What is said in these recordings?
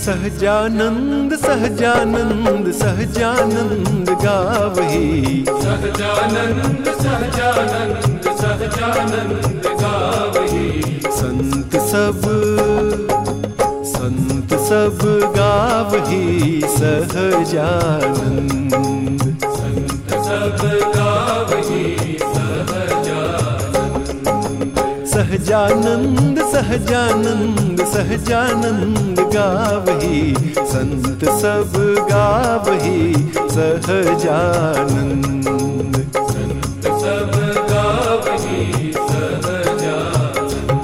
सहजानंद सहजानंद सहजानंद गावही, सहजानंद सहजानंद सहजानंद गावही। संत सब गावही सहजानंद, संत सब गावही सहजानंद। सहजानंद सहजानंद सहजानंद गावही, संत सब गावही सहजानंद, संत सब गावही सहजानंद।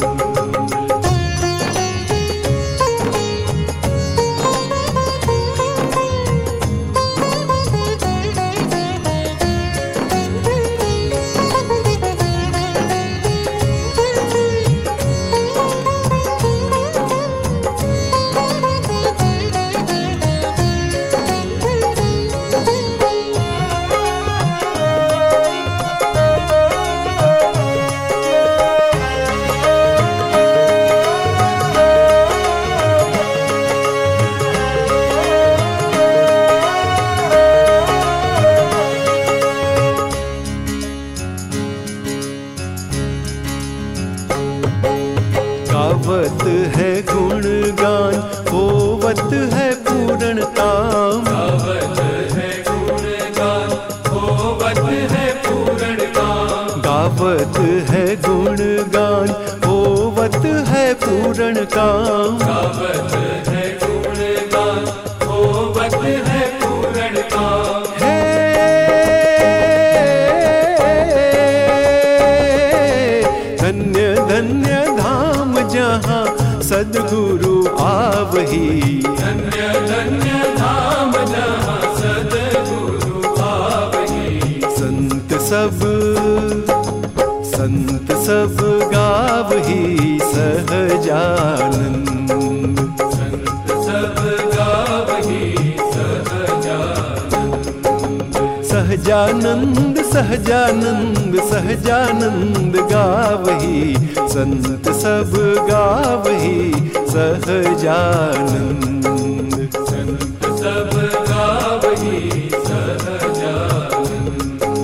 गावत है गुणगान होवत है पूर्णताम, गावत है गुणगान होवत है पूर्णकाम। गावत है गुणगान होवत है पूर्णकाम। गावत है गुणगान होवत है पूर्णकाम। धन्य धन्य धाम जहाँ सद्गुरु आवही, धन्य धन्य धाम जहाँ सद्गुरु आवही। संत सब गावही सहजानंद, संत सब गावही सहजानंद। सहजानंद सहजानंद सहजानंद गावही, संत सब गावही सहजानंद, संत सब गावही सहजानंद।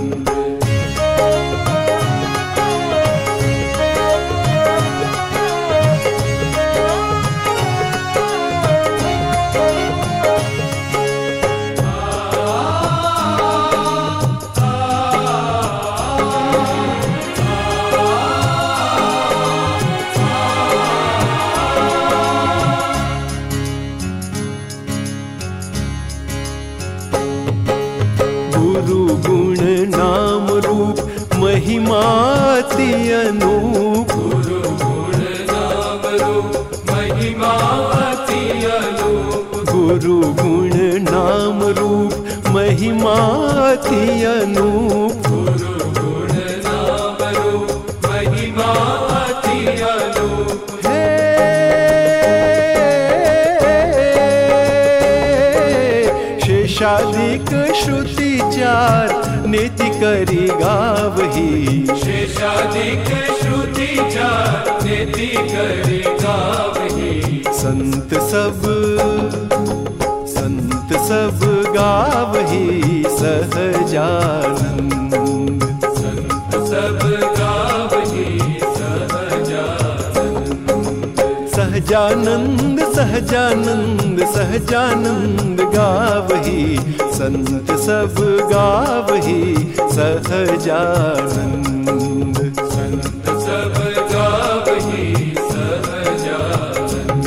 गुरु गुण नाम रूप महिमाति अनूप, गुरु गुण नाम रूप महिमाति अनूप। गुरु गुण नाम रूप महिमाति अनूप। गुरु गुण नाम रूप महिमाति अनूप। शेषादिक श्रुति चार नीति करी गावही, शेषादिक श्रुति चार नीति करी गावही। संत सब गावही सहजानंद, संत सब गावही सहजानंद। सहजानंद सहजानंद सहजानंद गावही, संत सब गावही सहजानंद, संत सब गावही सहजानंद।